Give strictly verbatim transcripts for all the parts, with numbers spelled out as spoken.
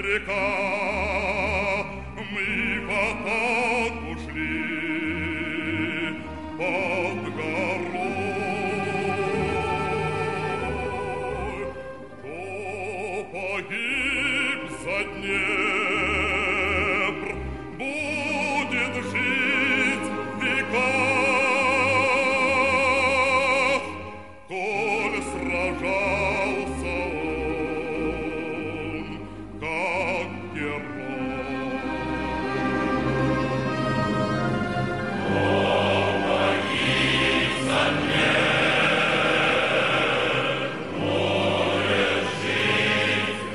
века мы по потоку шли под горой. Кто погиб за Днепр, будет жить в веках, коль сражался он, как герой. Кто погиб за Днепр, будет жить в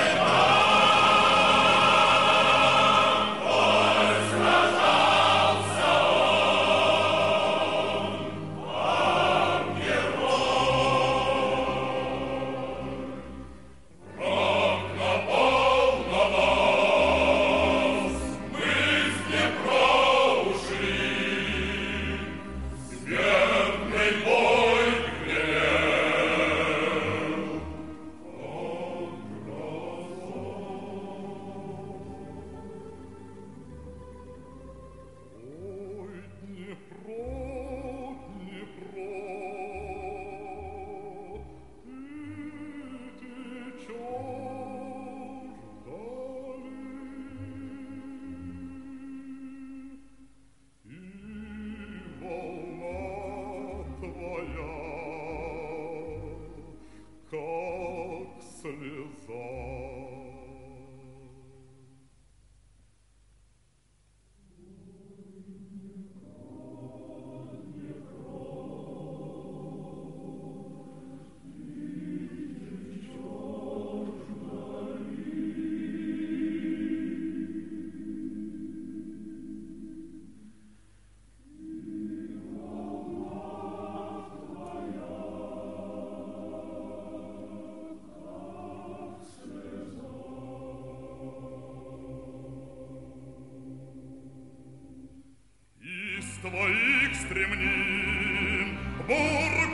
веках, коль сражался он, как герой. Враг напал на нас, мы с Днепра ушли, смертный бой гремел под грозой. Ой, Днепро, Днепро, ты течешь вдали, и волна твоя, как слеза. Из твоих стремнин Бург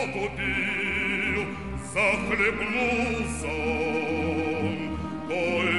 потупил, захлебнулся он той